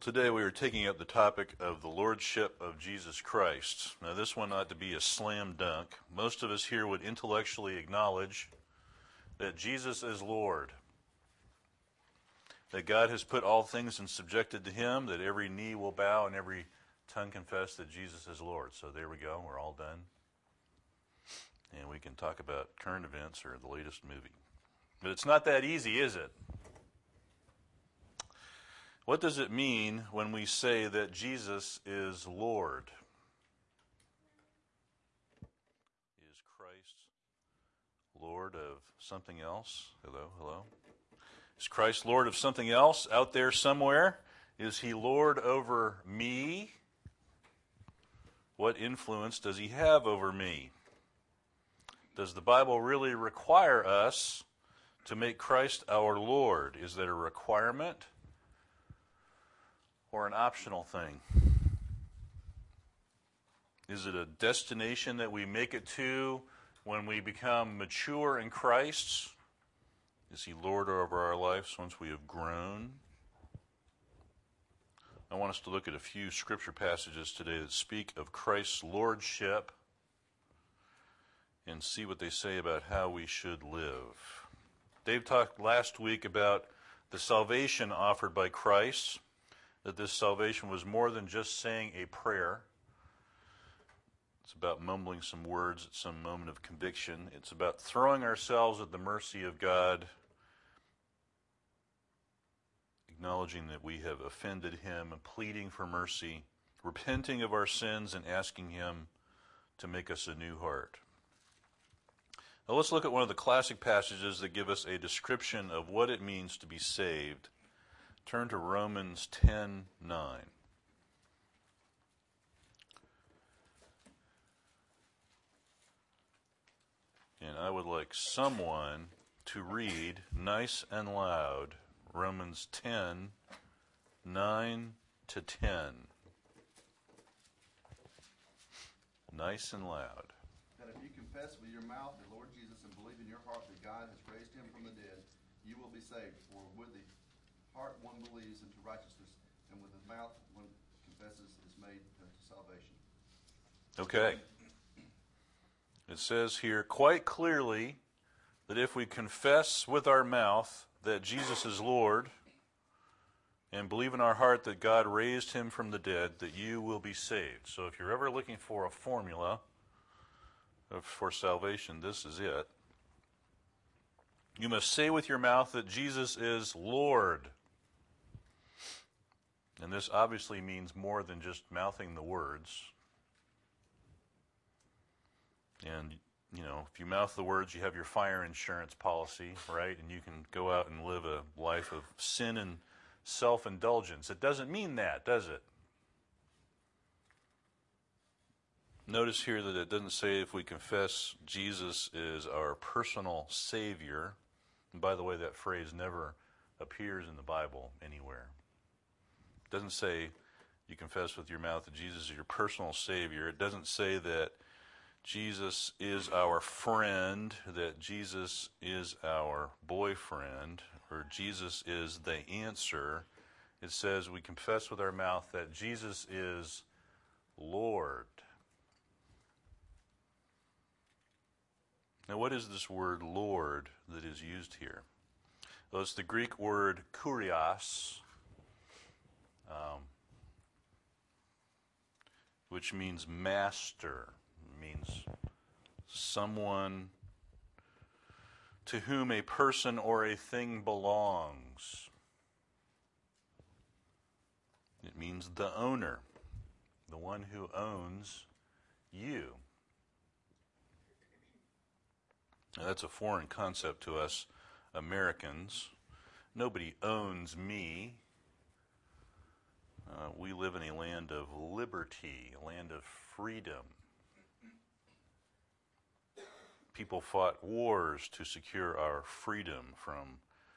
Today we are taking up the topic of the Lordship of Jesus Christ. Now this one ought to be a slam dunk. Most of us here would intellectually acknowledge that Jesus is Lord, that God has put all things and subjected to him, that every knee will bow and every tongue confess that Jesus is Lord. So there we go, we're all done. And we can talk about current events or the latest movie. But it's not that easy, is it? What does it mean when we say that Jesus is Lord? Is Christ Lord of something else? Hello? Is Christ Lord of something else out there somewhere? Is he Lord over me? What influence does he have over me? Does the Bible really require us to make Christ our Lord? Is that a requirement or an optional thing? Is it a destination that we make it to when we become mature in Christ? Is he Lord over our lives once we have grown? I want us to look at a few scripture passages today that speak of Christ's lordship and see what they say about how we should live. Dave talked last week about the salvation offered by Christ, that this salvation was more than just saying a prayer. It's about mumbling some words at some moment of conviction. It's about throwing ourselves at the mercy of God, acknowledging that we have offended him and pleading for mercy, repenting of our sins and asking him to make us a new heart. Now let's look at one of the classic passages that give us a description of what it means to be saved. Turn to Romans 10:9. And I would like someone to read nice and loud Romans 10:9-10. Nice and loud. That if you confess with your mouth the Lord Jesus and believe in your heart that God has raised him from the dead, you will be saved. For with the heart one believes into righteousness, and with the mouth one confesses is made unto salvation. Okay. It says here quite clearly that if we confess with our mouth that Jesus is Lord and believe in our heart that God raised him from the dead, that you will be saved. So if you're ever looking for a formula for salvation, this is it. You must say with your mouth that Jesus is Lord. And this obviously means more than just mouthing the words. And, you know, if you mouth the words, you have your fire insurance policy, right? And you can go out and live a life of sin and self-indulgence. It doesn't mean that, does it? Notice here that it doesn't say if we confess Jesus is our personal Savior. And by the way, that phrase never appears in the Bible anywhere. It doesn't say you confess with your mouth that Jesus is your personal Savior. It doesn't say that Jesus is our friend, that Jesus is our boyfriend, or Jesus is the answer. It says we confess with our mouth that Jesus is Lord. Now, what is this word Lord that is used here? Well, it's the Greek word kurios, which means master. It means someone to whom a person or a thing belongs. It means the owner, the one who owns you. Now, that's a foreign concept to us Americans. Nobody owns me. We live in a land of liberty, a land of freedom. People fought wars to secure our freedom from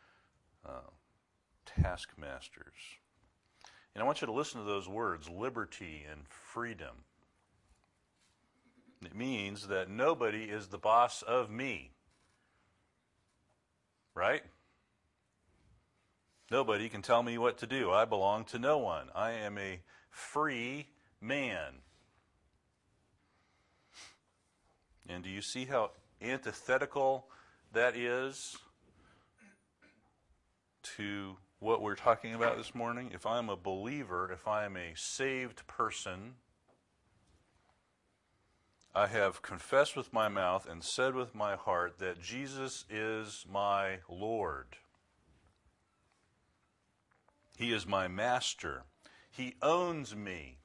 taskmasters. And I want you to listen to those words, liberty and freedom. It means that nobody is the boss of me. Right? Nobody can tell me what to do. I belong to no one. I am a free man. And do you see how antithetical that is to what we're talking about this morning? If I'm a believer, if I am a saved person, I have confessed with my mouth and said with my heart that Jesus is my Lord. He is my master. He owns me.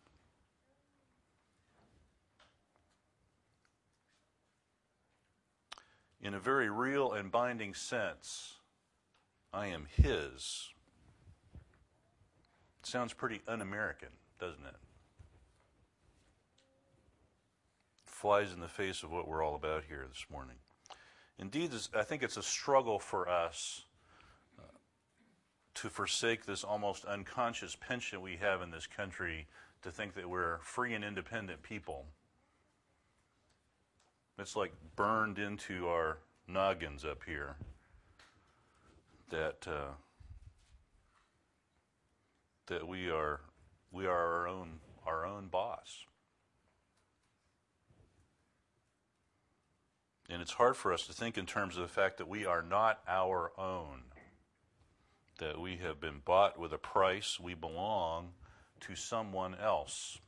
In a very real and binding sense, I am his. It sounds pretty un-American, doesn't it? Flies in the face of what we're all about here this morning. Indeed, I think it's a struggle for us to forsake this almost unconscious penchant we have in this country to think that we're free and independent people. It's like burned into our noggins up here that we are our own boss. And it's hard for us to think in terms of the fact that we are not our own, that we have been bought with a price. We belong to someone else.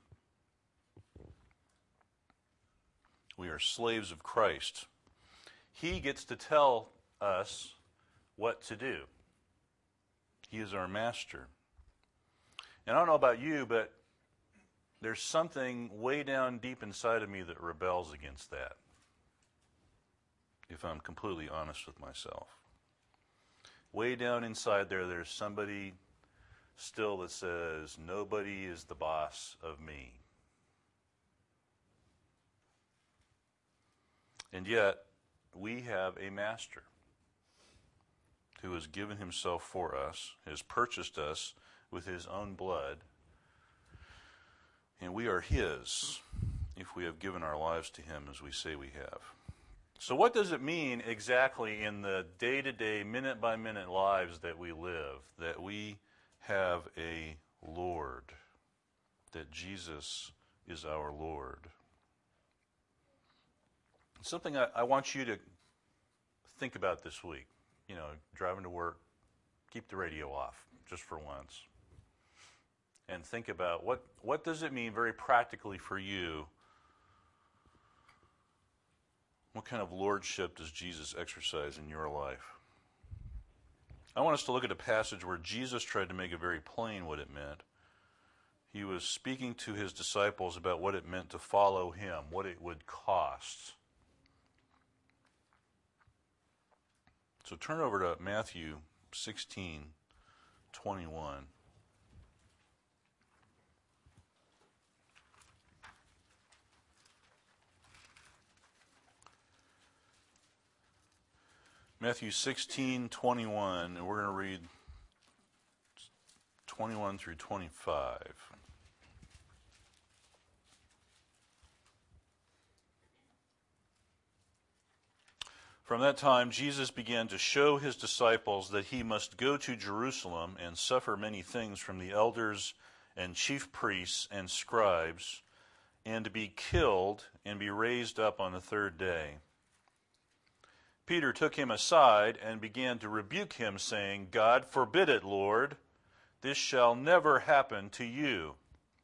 We are slaves of Christ. He gets to tell us what to do. He is our master. And I don't know about you, but there's something way down deep inside of me that rebels against that, if I'm completely honest with myself. Way down inside there's somebody still that says, nobody is the boss of me. And yet, we have a master who has given himself for us, has purchased us with his own blood, and we are his if we have given our lives to him as we say we have. So what does it mean exactly in the day-to-day, minute-by-minute lives that we live, that we have a Lord, that Jesus is our Lord? Something I want you to think about this week. You know, driving to work, keep the radio off just for once. And think about what does it mean very practically for you? What kind of lordship does Jesus exercise in your life? I want us to look at a passage where Jesus tried to make it very plain what it meant. He was speaking to his disciples about what it meant to follow him, what it would cost. So turn over to Matthew 16:21. Matthew 16:21, and we're going to read 21 through 25. From that time, Jesus began to show his disciples that he must go to Jerusalem and suffer many things from the elders and chief priests and scribes, and to be killed and be raised up on the third day. Peter took him aside and began to rebuke him, saying, God forbid it, Lord. This shall never happen to you.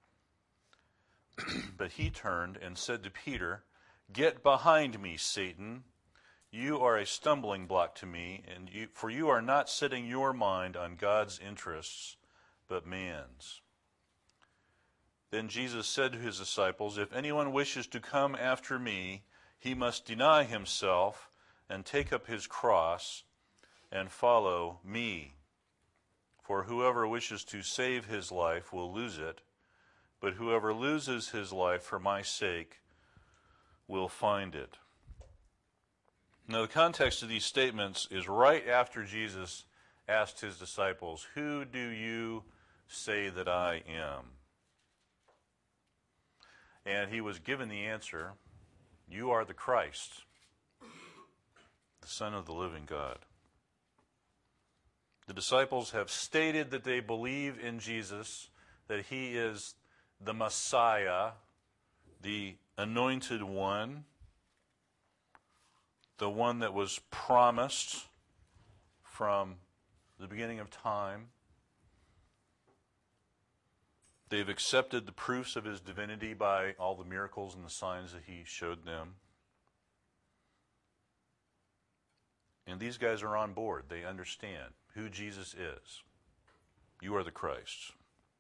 But he turned and said to Peter, Get behind me, Satan. You are a stumbling block to me, for you are not setting your mind on God's interests, but man's. Then Jesus said to his disciples, If anyone wishes to come after me, he must deny himself and take up his cross and follow me. For whoever wishes to save his life will lose it, but whoever loses his life for my sake will find it. Now, the context of these statements is right after Jesus asked his disciples, Who do you say that I am? And he was given the answer, You are the Christ, the Son of the living God. The disciples have stated that they believe in Jesus, that he is the Messiah, the anointed one, the one that was promised from the beginning of time. They've accepted the proofs of his divinity by all the miracles and the signs that he showed them. And these guys are on board. They understand who Jesus is. You are the Christ.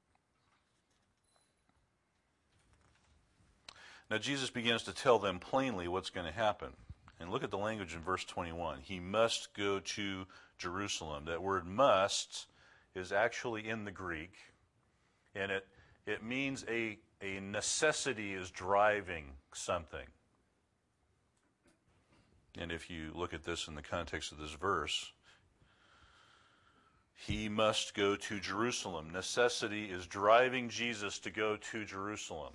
Now Jesus begins to tell them plainly what's going to happen. And look at the language in verse 21. He must go to Jerusalem. That word must is actually in the Greek, and it means a necessity is driving something. And if you look at this in the context of this verse, he must go to Jerusalem. Necessity is driving Jesus to go to Jerusalem,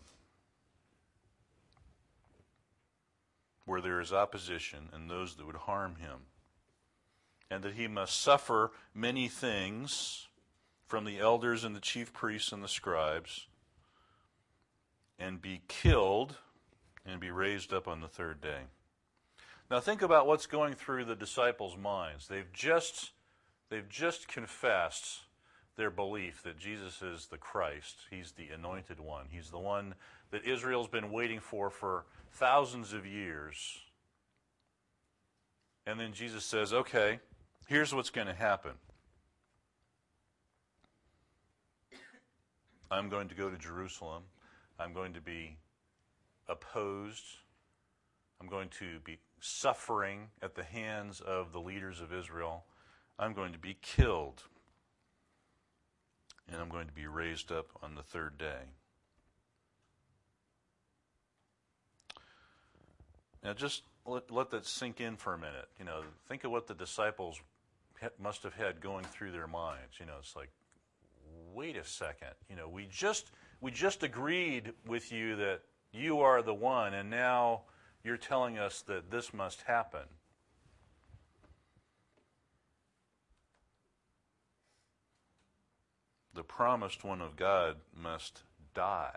where there is opposition and those that would harm him. And that he must suffer many things from the elders and the chief priests and the scribes, and be killed and be raised up on the third day. Now think about what's going through the disciples' minds. They've just confessed their belief that Jesus is the Christ. He's the anointed one. He's the one that Israel's been waiting for thousands of years. And then Jesus says, okay, here's what's going to happen. I'm going to go to Jerusalem. I'm going to be opposed. I'm going to be suffering at the hands of the leaders of Israel. I'm going to be killed. And I'm going to be raised up on the third day. Now just let that sink in for a minute. Think of what the disciples must have had going through their minds. It's like, wait a second. We just agreed with you that you are the one, and now you're telling us that this must happen. The promised one of God must die.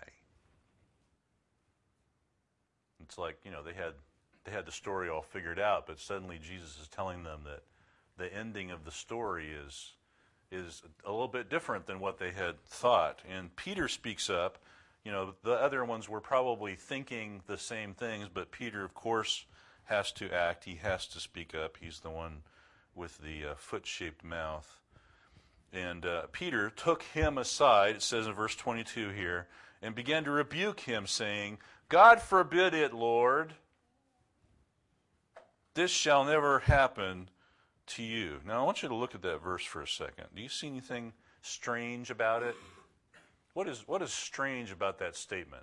It's like, they had the story all figured out, but suddenly Jesus is telling them that the ending of the story is a little bit different than what they had thought. And Peter speaks up. The other ones were probably thinking the same things, but Peter, of course, has to act. He has to speak up. He's the one with the foot-shaped mouth. And Peter took him aside, it says in verse 22 here, and began to rebuke him, saying, God forbid it, Lord. This shall never happen to you. Now, I want you to look at that verse for a second. Do you see anything strange about it? What is strange about that statement?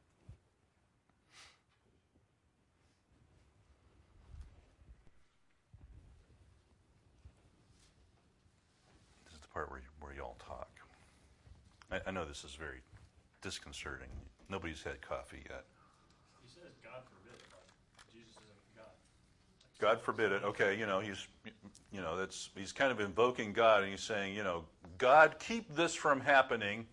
This is the part where y'all talk. I know this is very disconcerting. Nobody's had coffee yet. He says, God forbid it, but Jesus isn't God. God forbid it. Okay, he's kind of invoking God, and he's saying, God, keep this from happening.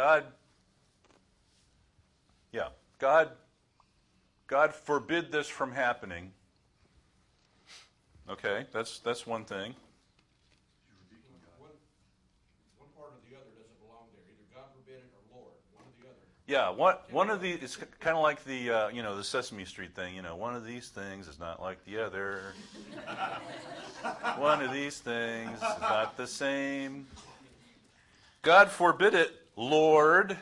God forbid this from happening. Okay, that's one thing. One part or the other doesn't belong there. Either God forbid it or Lord, one or the other. Yeah, one of these, it's kind of like the Sesame Street thing. One of these things is not like the other. One of these things is not the same. God forbid it, Lord.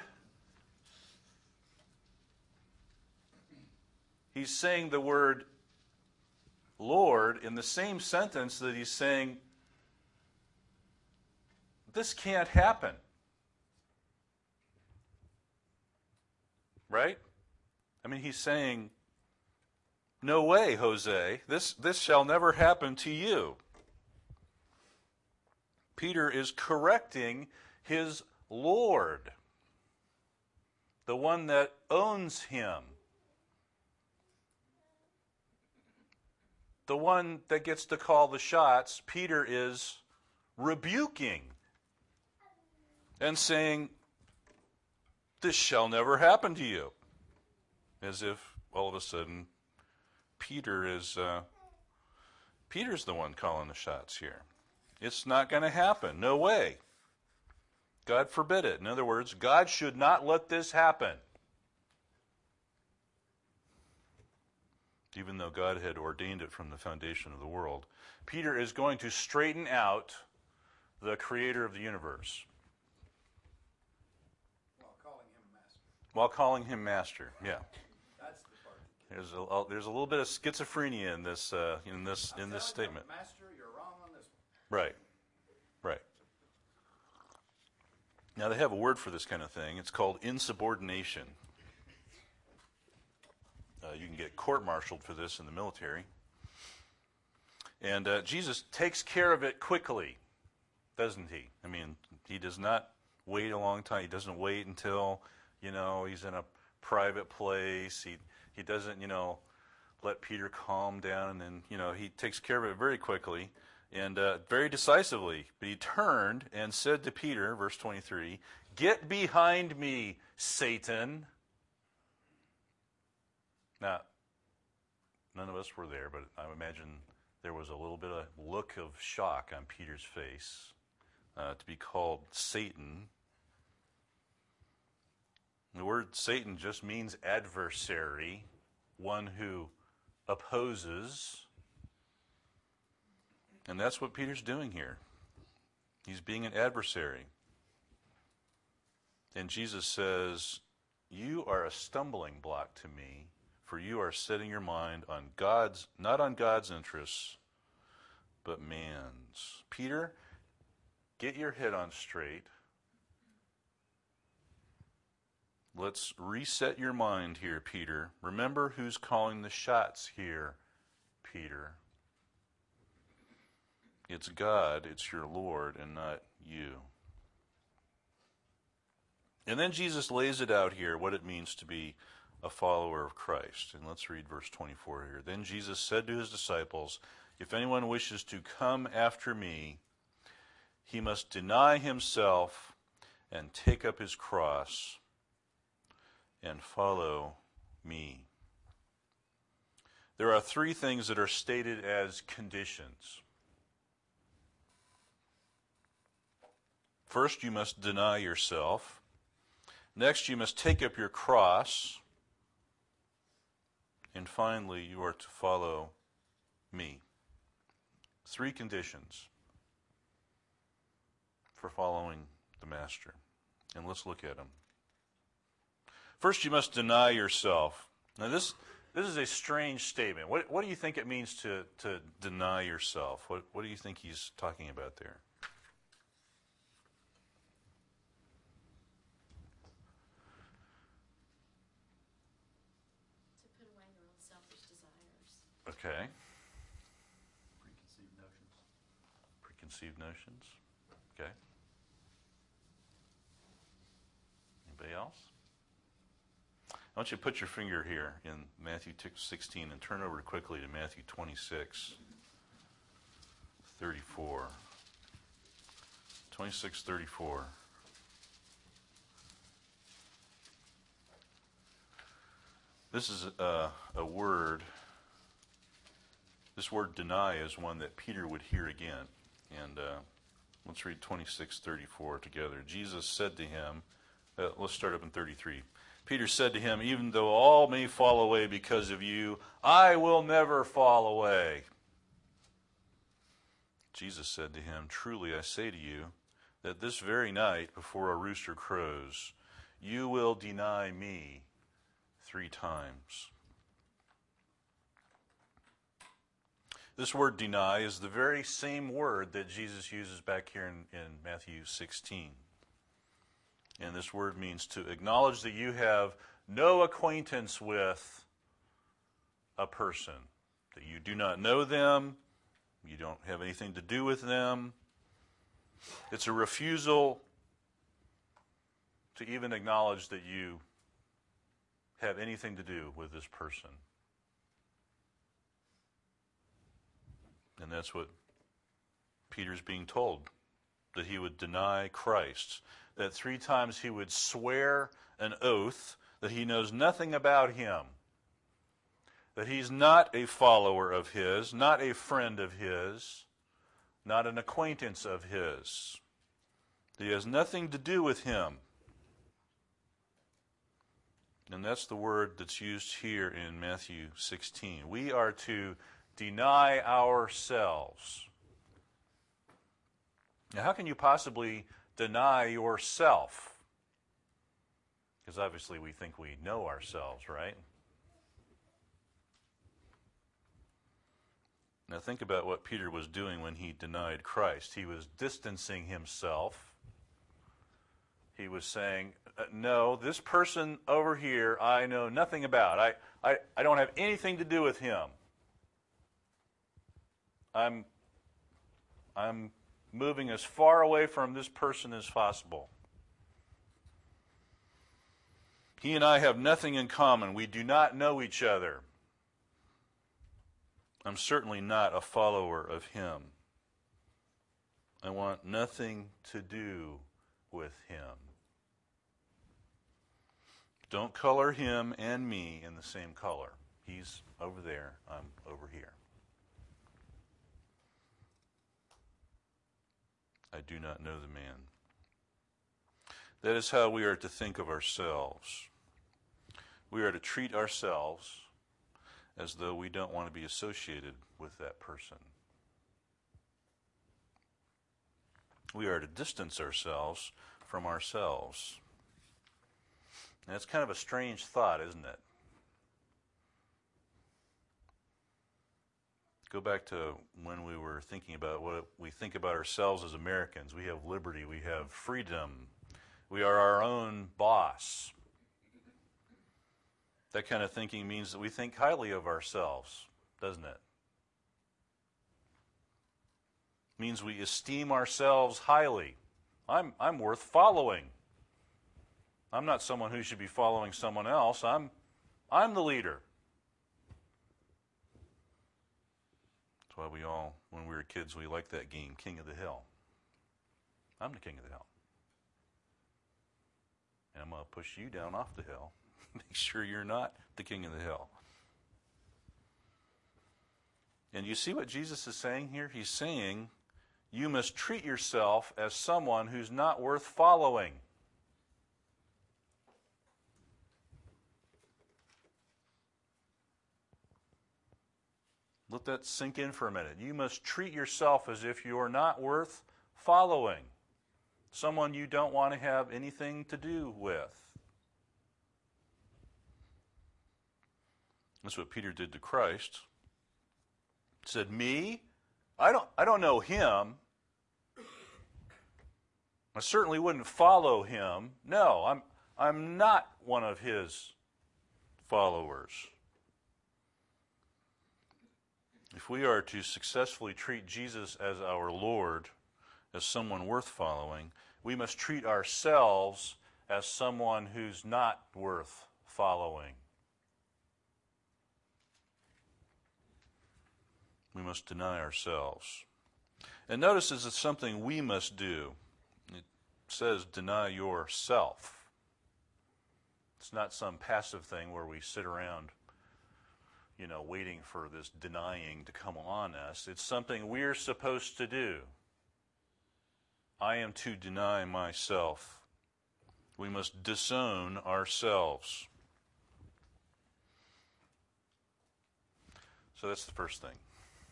He's saying the word Lord in the same sentence that he's saying, this can't happen. Right? I mean, he's saying, no way, Jose. This shall never happen to you. Peter is correcting his Lord, the one that owns him, the one that gets to call the shots. Peter is rebuking and saying, this shall never happen to you. As if all of a sudden Peter's the one calling the shots here. It's not going to happen. No way. God forbid it. In other words, God should not let this happen. Even though God had ordained it from the foundation of the world. Peter is going to straighten out the creator of the universe. While calling him master, yeah. That's the part. There's a little bit of schizophrenia in this statement. Master, you're wrong on this one. Right. Now they have a word for this kind of thing. It's called insubordination. You can get court-martialed for this in the military. And Jesus takes care of it quickly, doesn't he? I mean, he does not wait a long time. He doesn't wait until, he's in a private place. He doesn't, let Peter calm down. And then, he takes care of it very quickly and very decisively. But he turned and said to Peter, verse 23, "Get behind me, Satan." Now, none of us were there, but I imagine there was a little bit of look of shock on Peter's face to be called Satan. The word Satan just means adversary, one who opposes. And that's what Peter's doing here. He's being an adversary. And Jesus says, "You are a stumbling block to me, for you are setting your mind on God's, not on God's interests, but man's." Peter, get your head on straight. Let's reset your mind here, Peter. Remember who's calling the shots here, Peter. It's God, it's your Lord, and not you. And then Jesus lays it out here, what it means to be a follower of Christ. And let's read verse 24 here. "Then Jesus said to his disciples, 'If anyone wishes to come after me, he must deny himself and take up his cross and follow me.'" There are three things that are stated as conditions. First, you must deny yourself. Next, you must take up your cross. And finally, you are to follow me. Three conditions for following the Master. And let's look at them. First, you must deny yourself. Now, this is a strange statement. What do you think it means to deny yourself? What do you think he's talking about there? Okay. Preconceived notions. Okay. Anybody else? I want you to put your finger here in Matthew 16 and turn over quickly to Matthew 26:34. 26:34. This is a word. This word deny is one that Peter would hear again. And let's read 26:34 together. Jesus said to him, let's start up in 33. Peter said to him, "Even though all may fall away because of you, I will never fall away." Jesus said to him, "Truly I say to you, that this very night before a rooster crows, you will deny me 3 times. This word deny is the very same word that Jesus uses back here in Matthew 16. And this word means to acknowledge that you have no acquaintance with a person, that you do not know them, you don't have anything to do with them. It's a refusal to even acknowledge that you have anything to do with this person. And that's what Peter's being told that he would deny Christ, that 3 times he would swear an oath that he knows nothing about him, that he's not a follower of his, not a friend of his, not an acquaintance of his, that he has nothing to do with him. And that's the word that's used here in Matthew 16. We are to deny ourselves. Now, how can you possibly deny yourself? Because obviously we think we know ourselves, right? Now think about what Peter was doing when he denied Christ. He was distancing himself. He was saying, no, this person over here I know nothing about. I don't have anything to do with him. I'm moving as far away from this person as possible. He and I have nothing in common. We do not know each other. I'm certainly not a follower of him. I want nothing to do with him. Don't color him and me in the same color. He's over there, I'm over here. I do not know the man. That is how we are to think of ourselves. We are to treat ourselves as though we don't want to be associated with that person. We are to distance ourselves from ourselves. And it's kind of a strange thought, isn't it? Go back to when we were thinking about what we think about ourselves as Americans. We have liberty, we have freedom, we are our own boss. That kind of thinking means that we think highly of ourselves, doesn't it? It means we esteem ourselves highly. I'm worth following. I'm not someone who should be following someone else. I'm the leader. That's why we all, when we were kids, we liked that game, King of the Hill. I'm the king of the hill. And I'm going to push you down off the hill. Make sure you're not the king of the hill. And you see what Jesus is saying here? He's saying you must treat yourself as someone who's not worth following. Let that sink in for a minute. You must treat yourself as if you are not worth following. Someone you don't want to have anything to do with. That's what Peter did to Christ. He said, me? I don't know him. I certainly wouldn't follow him. No, I'm not one of his followers. If we are to successfully treat Jesus as our Lord, as someone worth following, we must treat ourselves as someone who's not worth following. We must deny ourselves. And notice this is something we must do. It says deny yourself. It's not some passive thing where we sit around, waiting for this denying to come on us. It's something we're supposed to do. I am to deny myself. We must disown ourselves. So that's the first thing.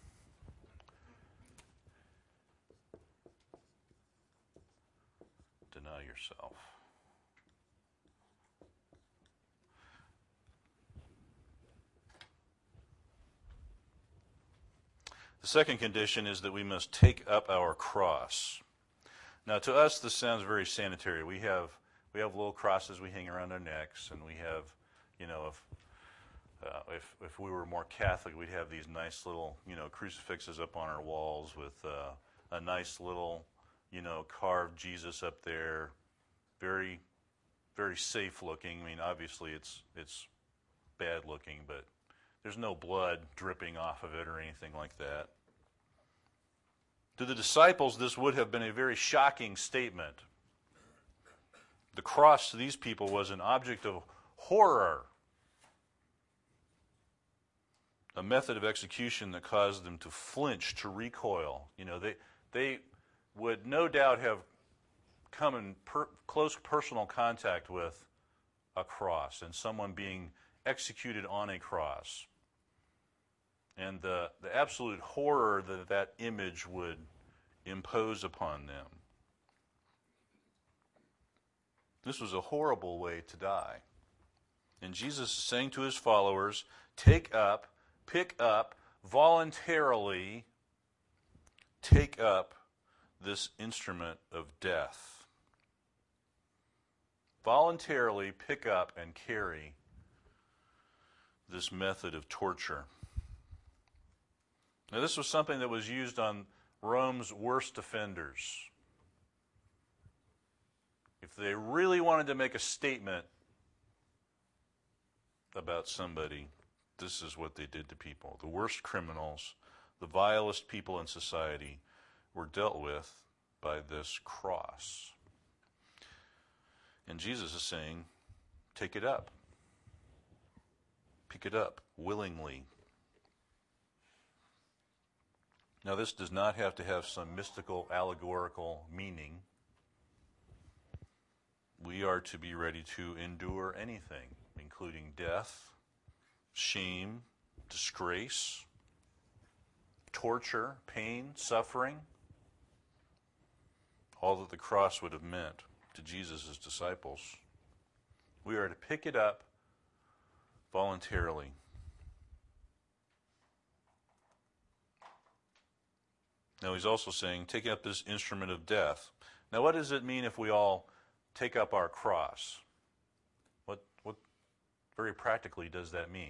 Deny yourself. The second condition is that we must take up our cross. Now, to us, this sounds very sanitary. We have little crosses we hang around our necks, and we have, if we were more Catholic, we'd have these nice little, crucifixes up on our walls with a nice little, carved Jesus up there, very, very safe looking. I mean, obviously it's bad looking, but there's no blood dripping off of it or anything like that. To the disciples, this would have been a very shocking statement. The cross to these people was an object of horror, a method of execution that caused them to flinch, to recoil. You know, they would no doubt have come in close personal contact with a cross and someone being executed on a cross. And the absolute horror that that image would impose upon them. This was a horrible way to die. And Jesus is saying to his followers, pick up, voluntarily take up this instrument of death. Voluntarily pick up and carry this method of torture. Now, this was something that was used on Rome's worst offenders. If they really wanted to make a statement about somebody, this is what they did to people. The worst criminals, the vilest people in society were dealt with by this cross. And Jesus is saying, take it up. Pick it up willingly. Now, this does not have to have some mystical, allegorical meaning. We are to be ready to endure anything, including death, shame, disgrace, torture, pain, suffering, all that the cross would have meant to Jesus' disciples. We are to pick it up voluntarily. Now he's also saying, take up this instrument of death. Now what does it mean if we all take up our cross? What very practically does that mean?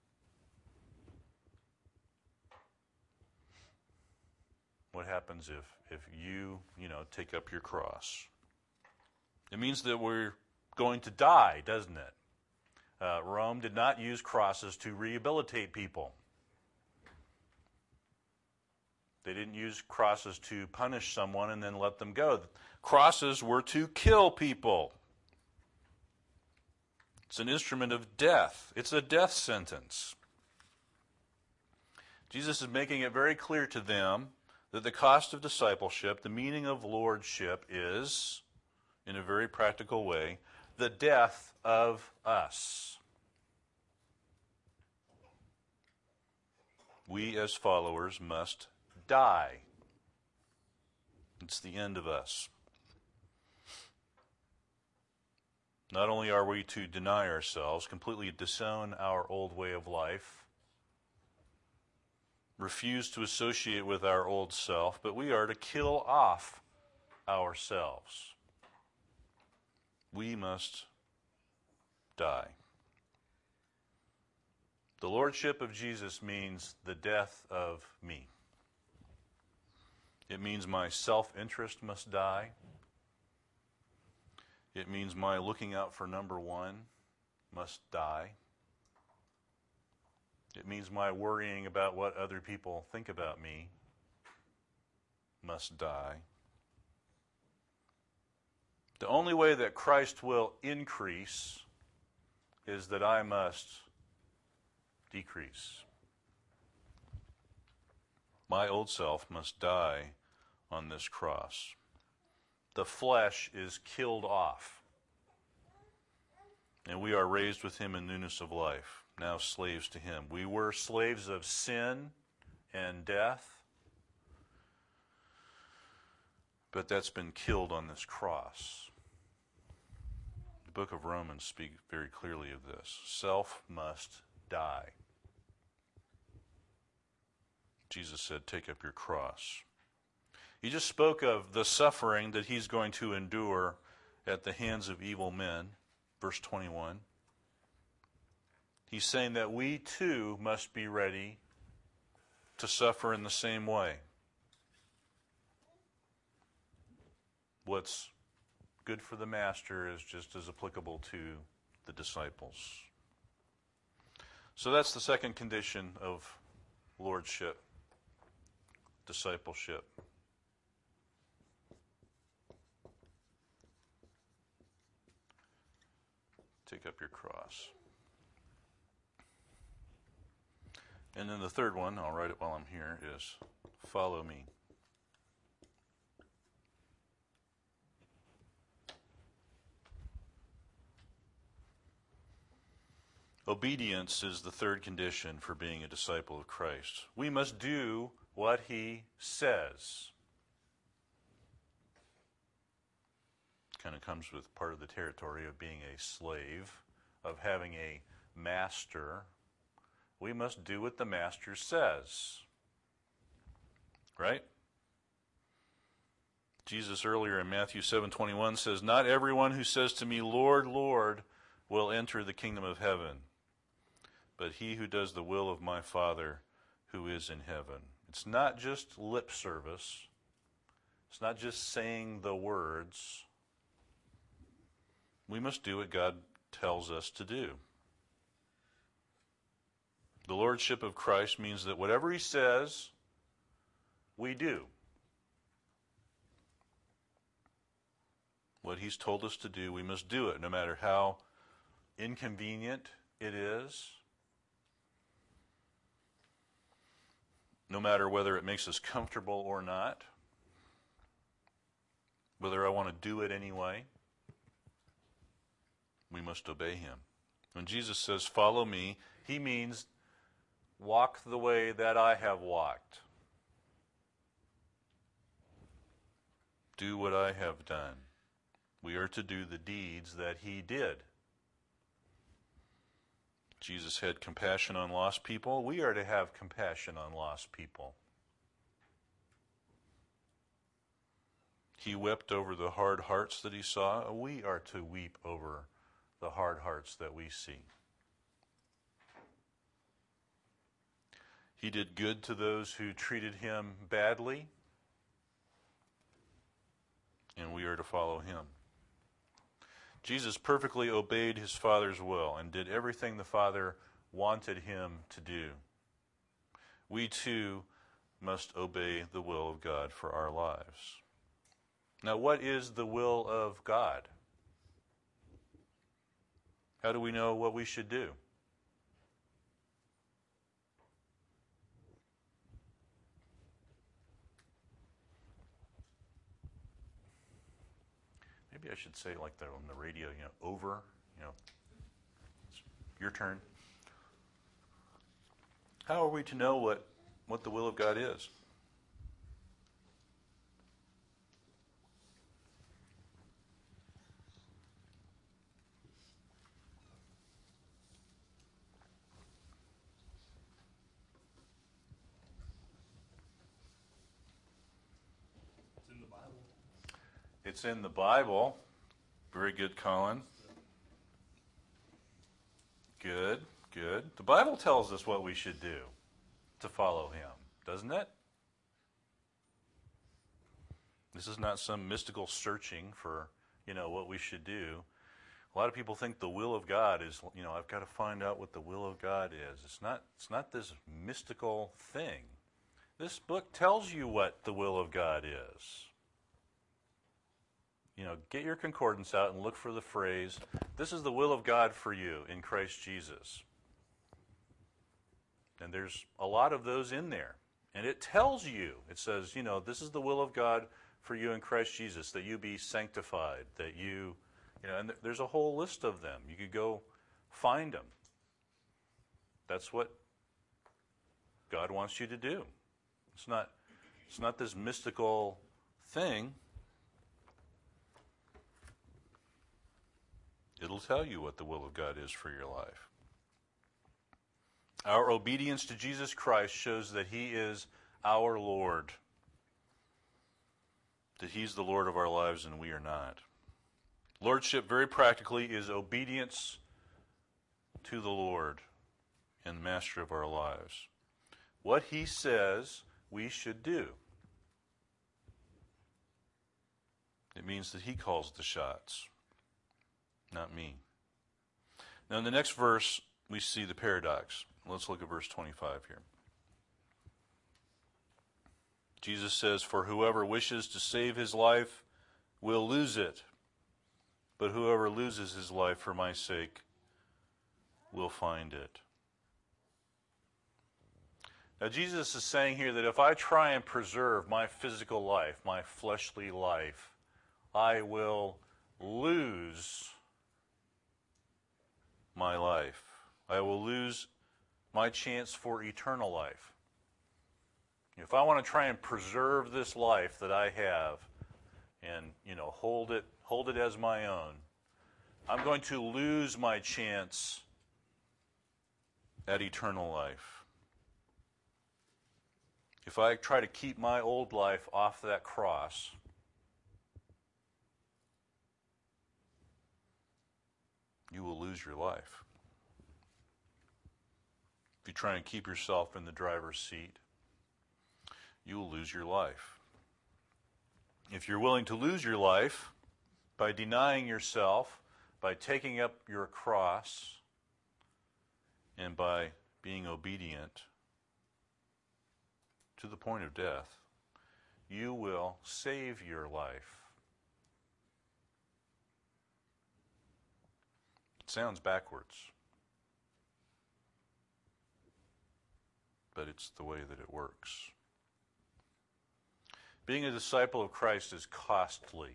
What happens if you take up your cross? It means that we're going to die, doesn't it? Rome did not use crosses to rehabilitate people. They didn't use crosses to punish someone and then let them go. Crosses were to kill people. It's an instrument of death. It's a death sentence. Jesus is making it very clear to them that the cost of discipleship, the meaning of lordship is, in a very practical way, the death of us. We as followers must die. It's the end of us. Not only are we to deny ourselves, completely disown our old way of life, refuse to associate with our old self, but we are to kill off ourselves. We must die. The lordship of Jesus means the death of me. It means my self-interest must die. It means my looking out for number one must die. It means my worrying about what other people think about me must die. The only way that Christ will increase is that I must decrease. My old self must die on this cross. The flesh is killed off. And we are raised with him in newness of life, now slaves to him. We were slaves of sin and death, but that's been killed on this cross. The book of Romans speaks very clearly of this. Self must die. Jesus said, take up your cross. He just spoke of the suffering that he's going to endure at the hands of evil men. Verse 21. He's saying that we too must be ready to suffer in the same way. What's good for the master is just as applicable to the disciples. So that's the second condition of lordship, discipleship. Take up your cross. And then the third one, I'll write it while I'm here, is follow me. Obedience is the third condition for being a disciple of Christ. We must do what he says. Kind of comes with part of the territory of being a slave, of having a master. We must do what the master says. Right? Jesus earlier in Matthew 7:21 says, "Not everyone who says to me, 'Lord, Lord,' will enter the kingdom of heaven, but he who does the will of my Father who is in heaven." It's not just lip service. It's not just saying the words. We must do what God tells us to do. The lordship of Christ means that whatever he says, we do. What he's told us to do, we must do it, no matter how inconvenient it is, no matter whether it makes us comfortable or not, whether I want to do it anyway. We must obey him. When Jesus says, "Follow me," he means walk the way that I have walked. Do what I have done. We are to do the deeds that he did. Jesus had compassion on lost people. We are to have compassion on lost people. He wept over the hard hearts that he saw. We are to weep over the hard hearts that we see. He did good to those who treated him badly, and we are to follow him. Jesus perfectly obeyed his Father's will and did everything the Father wanted him to do. We too must obey the will of God for our lives. Now, what is the will of God? How do we know what we should do? Maybe I should say like that on the radio, over, it's your turn. How are we to know what the will of God is? It's in the Bible. It's in the Bible. Very good, Colin. Good, good. The Bible tells us what we should do to follow him, doesn't it? This is not some mystical searching for, what we should do. A lot of people think the will of God is, I've got to find out what the will of God is. It's not this mystical thing. This book tells you what the will of God is. Get your concordance out and look for the phrase, "This is the will of God for you in Christ Jesus." And there's a lot of those in there. And it tells you, it says, this is the will of God for you in Christ Jesus, that you be sanctified, that you, and there's a whole list of them. You could go find them. That's what God wants you to do. It's not this mystical thing. It'll tell you what the will of God is for your life. Our obedience to Jesus Christ shows that he is our Lord, that he's the Lord of our lives and we are not. Lordship, very practically, is obedience to the Lord and Master of our lives. What he says we should do. It means that he calls the shots, not me. Now in the next verse, we see the paradox. Let's look at verse 25 here. Jesus says, "For whoever wishes to save his life will lose it, but whoever loses his life for my sake will find it. Now, Jesus is saying here that if I try and preserve my physical life, my fleshly life, I will lose my life. I will lose my chance for eternal life. If I want to try and preserve this life that I have and, hold it as my own, I'm going to lose my chance at eternal life. If I try to keep my old life off that cross, you will lose your life. If you try and keep yourself in the driver's seat, you will lose your life. If you're willing to lose your life by denying yourself, by taking up your cross, and by being obedient to the point of death, you will save your life. It sounds backwards, but it's the way that it works. Being a disciple of Christ is costly.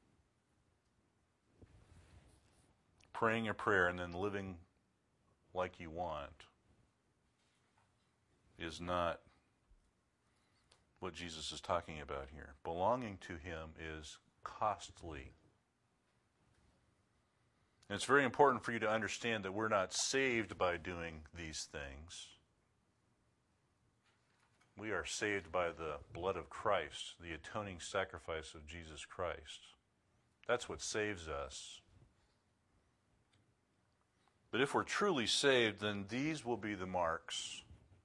Praying a prayer and then living like you want is not what Jesus is talking about here. Belonging to Him is costly. And it's very important for you to understand that we're not saved by doing these things. We are saved by the blood of Christ, the atoning sacrifice of Jesus Christ. That's what saves us. But if we're truly saved, then these will be the marks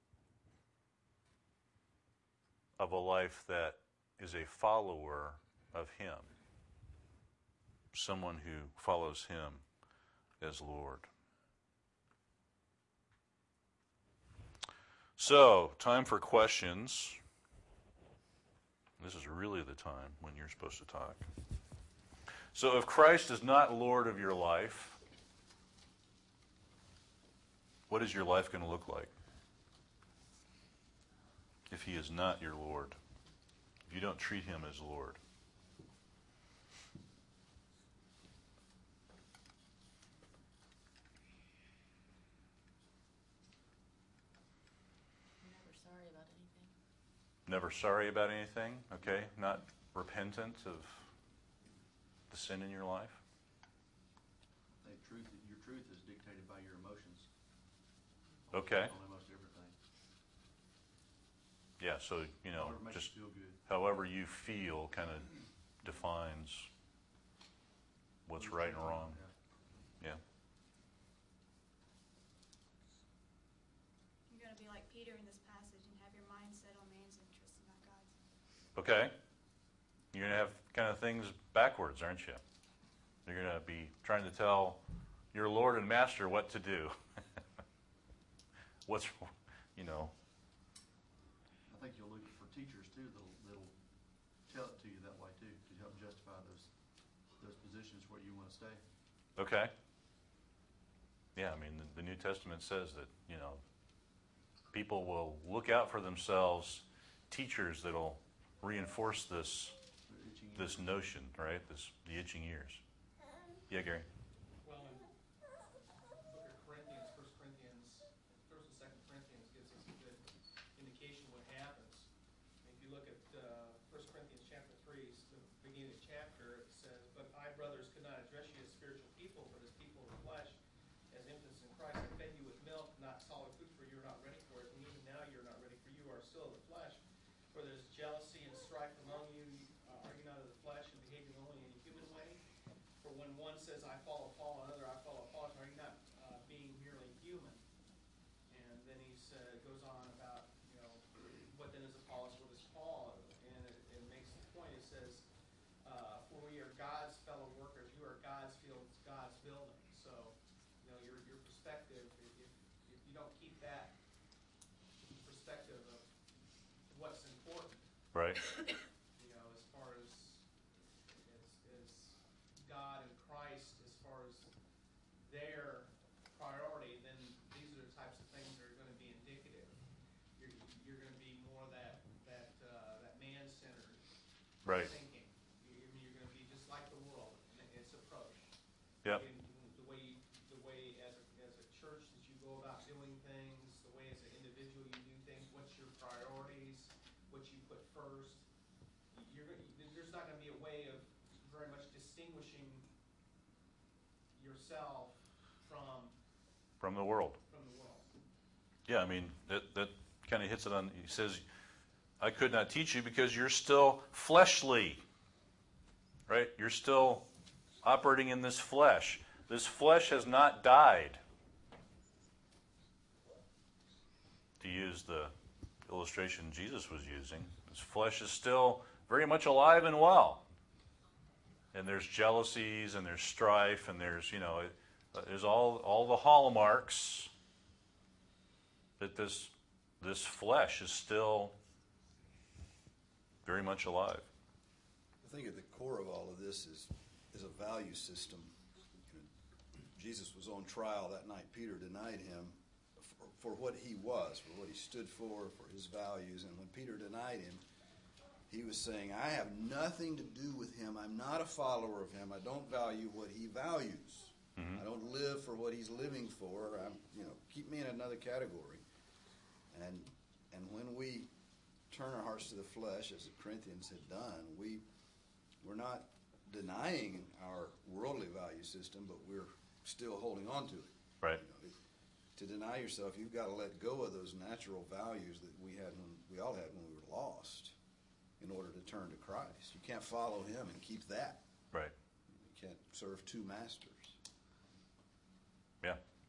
of a life that is a follower of Him. Someone who follows Him as Lord. So, time for questions. This is really the time when you're supposed to talk. So, if Christ is not Lord of your life, what is your life going to look like? If He is not your Lord, if you don't treat Him as Lord. Never sorry about anything, okay? Not repentant of the sin in your life? I think your truth is dictated by your emotions. Okay. On almost everything. Yeah, so, Whatever makes just you feel good. however you feel kind of defines what's right and wrong. Yeah. You're going to be like Peter in this passage and have your mind set on man's interests and not God's. Okay. You're going to have kind of things backwards, aren't you? You're going to be trying to tell your Lord and Master what to do. I think you'll look for teachers too that'll tell it to you that way too, to help justify those positions where you want to stay. Okay. Yeah, I mean, the New Testament says that, people will look out for themselves teachers that'll reinforce this notion, right? The itching ears. Yeah, Gary. Well, in book of Corinthians, 1 Corinthians, 1 and 2 Corinthians gives us a good indication what happens. If you look at 1 Corinthians chapter 3, the beginning of the chapter, it says, "But I, brothers, could not address you as spiritual people, but as people of the flesh, as infants in Christ. I fed you with milk, not solid food, for you are not ready for it. And even now you are not ready, for you are still of the flesh. For there is jealousy and strife among you. Are you not of the flesh and behaving only in a human way? For when one says, I follow Paul, another, I follow Apollos, are you not being merely human?" And then he goes on about, what then is Apollos, what is Paul? And it makes the point, it says, for we are God's fellow workers, you are God's fields, God's building. So, your perspective, if you don't keep that perspective of what's important, Right. as far as God and Christ their priority, then these are the types of things that are going to be indicative. You're going to be more that man-centered Right. thinking. You're going to be just like the world in its approach. Yep. In the way as a church that you go about doing things, the way as an individual you do things, what's your priorities, what you put first. There's not going to be a way of very much distinguishing yourself From the world. from the world. Yeah, I mean, that kind of hits it on. He says, I could not teach you because you're still fleshly, right? You're still operating in this flesh. This flesh has not died. To use the illustration Jesus was using, this flesh is still very much alive and well. And there's jealousies and there's strife and there's, there's all the hallmarks that this flesh is still very much alive. I think at the core of all of this is a value system. Jesus was on trial that night. Peter denied him for what he was, for what he stood for his values. And when Peter denied him, he was saying, I have nothing to do with him. I'm not a follower of him. I don't value what he values. Mm-hmm. I don't live for what he's living for. Keep me in another category. And when we turn our hearts to the flesh, as the Corinthians had done, we're not denying our worldly value system, but we're still holding on to it. Right. To deny yourself, you've got to let go of those natural values that we all had when we were lost, in order to turn to Christ. You can't follow him and keep that. Right. You can't serve two masters. Yeah.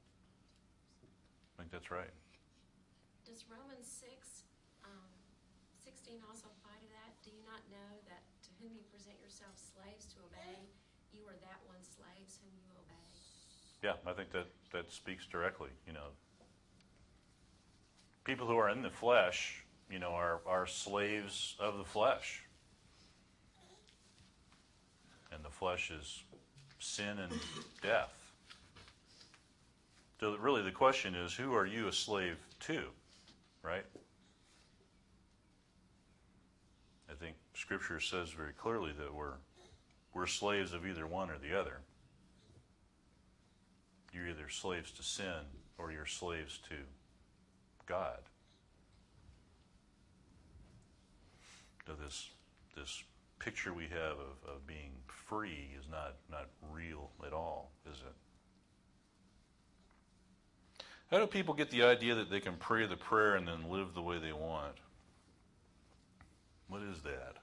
I think that's right. Does Romans 6:16 also apply to that? Do you not know that to whom you present yourselves slaves to obey, you are that one slaves whom you obey? Yeah, I think that speaks directly. People who are in the flesh, are slaves of the flesh. And the flesh is sin and death. So really the question is, who are you a slave to, right? I think Scripture says very clearly that we're slaves of either one or the other. You're either slaves to sin or you're slaves to God. So this picture we have of being free is not real at all, is it? How do people get the idea that they can pray the prayer and then live the way they want? What is that?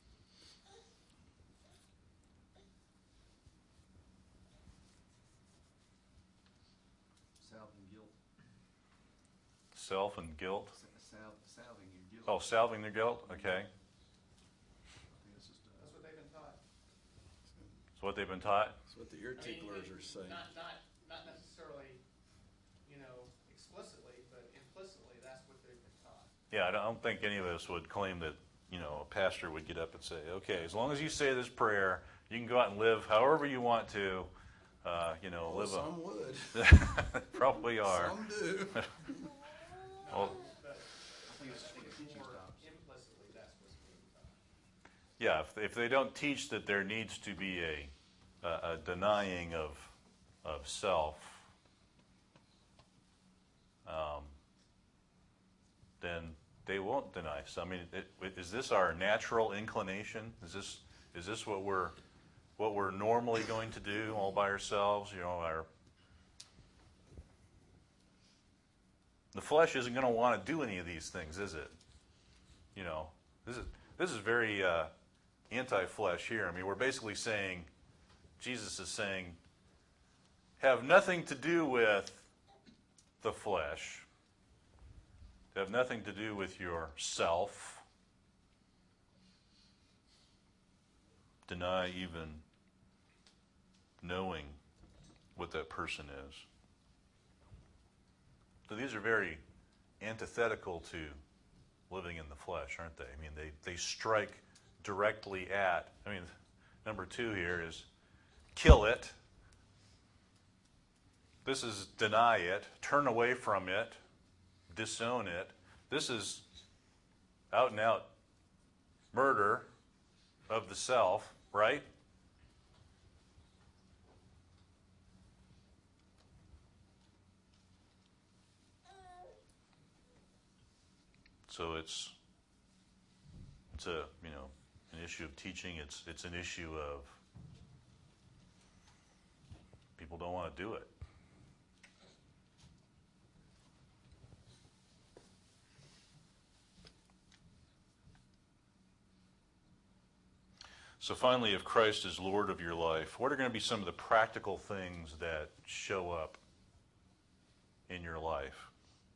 Self and guilt. Self and guilt? Salving your guilt. Oh, salving their guilt? Okay. That's what they've been taught. That's what they've been taught? That's what the ear ticklers are saying. Not necessarily, explicitly, but implicitly, that's what they've been taught. Yeah, I don't think any of us would claim that, a pastor would get up and say, okay, as long as you say this prayer, you can go out and live however you want to, live some would. Probably are. Some do. Well, Implicitly, that's what's being taught. yeah, if they don't teach that there needs to be a denying of self, then they won't deny. So, I mean, is this our natural inclination? Is this what we're normally going to do all by ourselves? The flesh isn't going to want to do any of these things, is it? This is very anti-flesh here. I mean, we're basically saying, Jesus is saying, have nothing to do with the flesh. Have nothing to do with yourself. Deny even knowing what that person is. So these are very antithetical to living in the flesh, aren't they? I mean, they strike directly at, number 2 here is kill it. This is deny it, turn away from it, disown it. This is out and out murder of the self, right? So it's a, an issue of teaching. It's an issue of people don't want to do it. So finally, if Christ is Lord of your life, what are going to be some of the practical things that show up in your life?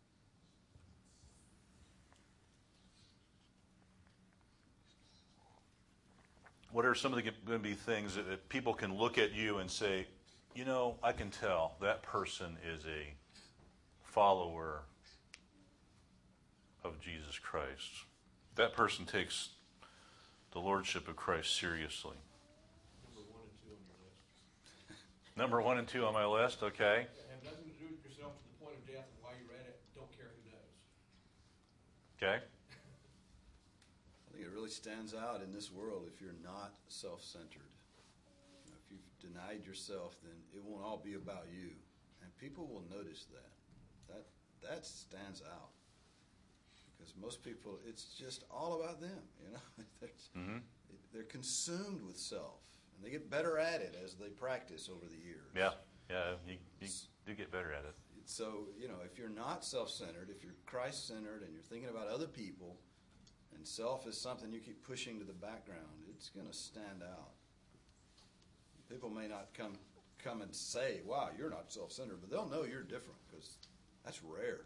What are some of the going to be things that people can look at you and say, I can tell that person is a follower of Jesus Christ. That person takes the Lordship of Christ seriously. Number 1 and 2 on my list, okay. Have nothing to do with yourself to the point of death, and while you're at it, don't care who knows. Okay. I think it really stands out in this world if you're not self-centered. If you've denied yourself, then it won't all be about you. And people will notice that. That stands out. Because most people, it's just all about them, They're consumed with self. And they get better at it as they practice over the years. Yeah, you do get better at it. So, if you're not self-centered, if you're Christ-centered and you're thinking about other people, and self is something you keep pushing to the background, it's going to stand out. People may not come and say, wow, you're not self-centered, but they'll know you're different because that's rare.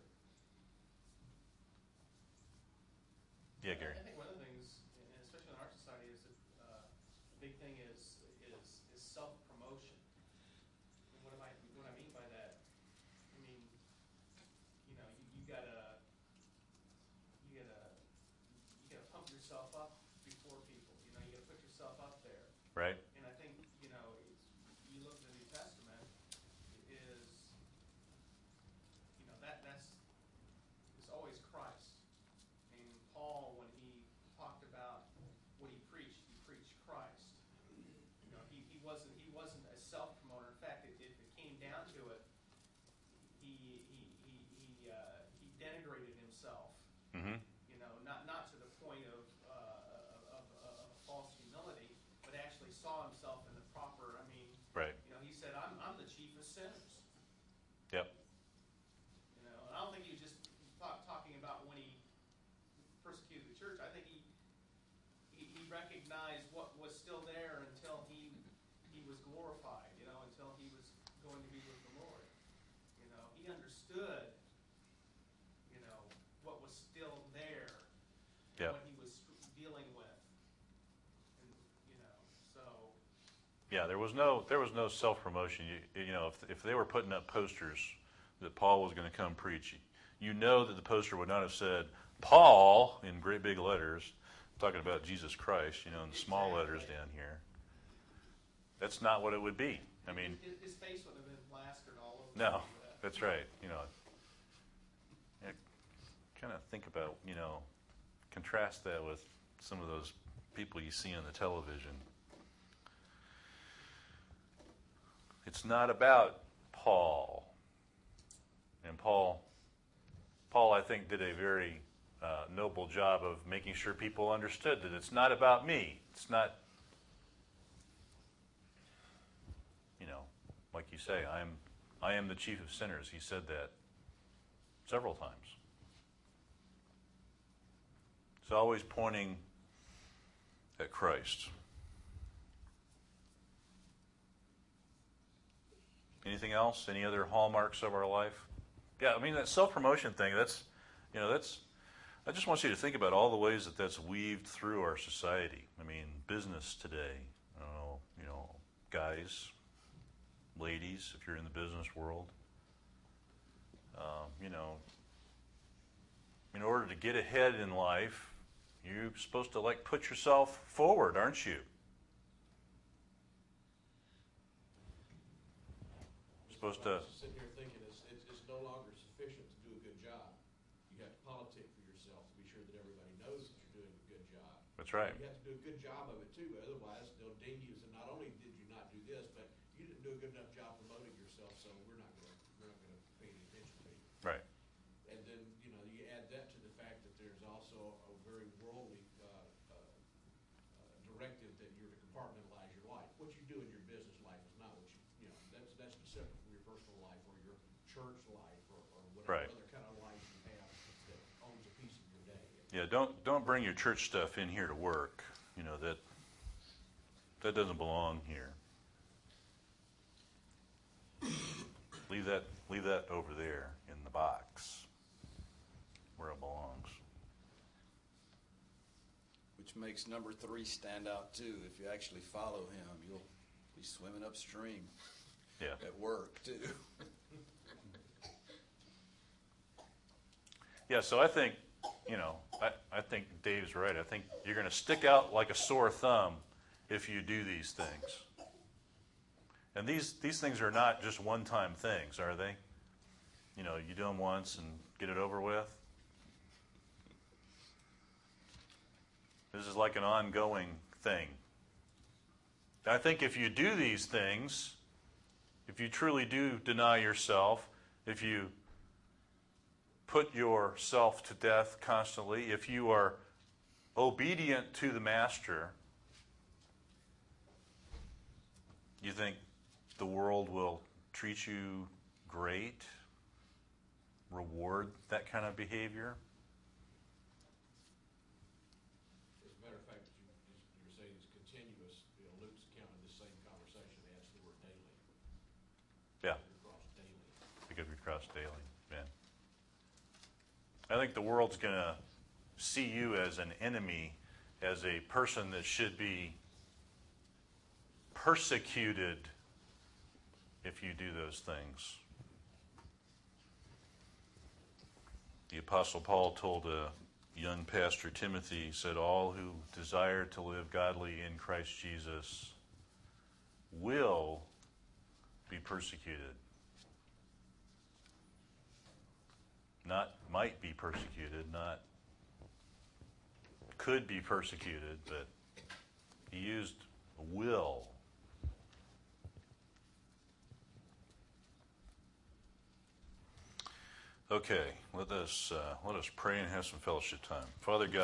Yeah, Gary. I think one of the things, and especially in our society, is that the big thing is self-promotion. And what I mean by that, you gotta pump yourself up before people. You gotta put yourself up there. Right. And I think, you look at the New Testament, is, it's always Christ. I mean, Paul, when he talked about what he preached Christ. He wasn't a self-promoter. In fact, if it came down to it, he denigrated himself. Mm-hmm. Not to the point of false humility, but actually saw himself in the proper. Right. He said, "I'm the chief of sinners." Yep. And I don't think he was just talking about when he persecuted the church. I think he recognized what was still there until he was glorified. Until he was going to be with the Lord. He understood. What was still there. Yep. What he was dealing with. And, so. Yeah, there was no self-promotion. If they were putting up posters that Paul was going to come preach, that the poster would not have said Paul in great big letters, talking about Jesus Christ, in the small letters down here. That's not what it would be. His face would have been plastered all over. No, that's right. Kind of think about, contrast that with some of those people you see on the television. It's not about Paul. And Paul, I think, did a very noble job of making sure people understood that it's not about me. It's not, like you say, I am the chief of sinners. He said that several times. It's always pointing at Christ. Anything else? Any other hallmarks of our life? Yeah, that self-promotion thing, that's, I just want you to think about all the ways that that's weaved through our society. Business today, guys, ladies, if you're in the business world, in order to get ahead in life, you're supposed to put yourself forward, aren't you? supposed I to. was sitting here thinking, it's no longer sufficient to do a good job. You have to politic for yourself to be sure that everybody knows that you're doing a good job. That's right. You have to do a good job of it too, otherwise they'll ding you and say, not only did you not do this, but you didn't do a good enough job promoting yourself, so we're not gonna pay any attention to you. Right. And then, you add that to the fact that there's also a very worldly directive that you're to compartmentalize your life. What you do in your business life is not what that's separate from your personal life or your church life or whatever Right. other kind of life you have that owns a piece of your day. Yeah, don't bring your church stuff in here to work. That doesn't belong here. Leave that over there in the box where it belongs. Which makes number 3 stand out too. If you actually follow him, you'll be swimming upstream Yeah. at work too. Yeah, so I think, I think Dave's right. I think you're going to stick out like a sore thumb if you do these things. And these things are not just one-time things, are they? You do them once and get it over with. This is like an ongoing thing. I think if you do these things, if you truly do deny yourself, if you put yourself to death constantly, if you are obedient to the Master, you think the world will treat you great, reward that kind of behavior? As a matter of fact, you're saying it's continuous. Luke's account of this same conversation adds the word daily. Yeah. Across daily. Because we cross daily, man. I think the world's going to see you as an enemy, as a person that should be persecuted if you do those things. The Apostle Paul told a young pastor, Timothy, he said, all who desire to live godly in Christ Jesus will be persecuted. Not might be persecuted, not could be persecuted, but he used will. Okay, let us pray and have some fellowship time. Father God,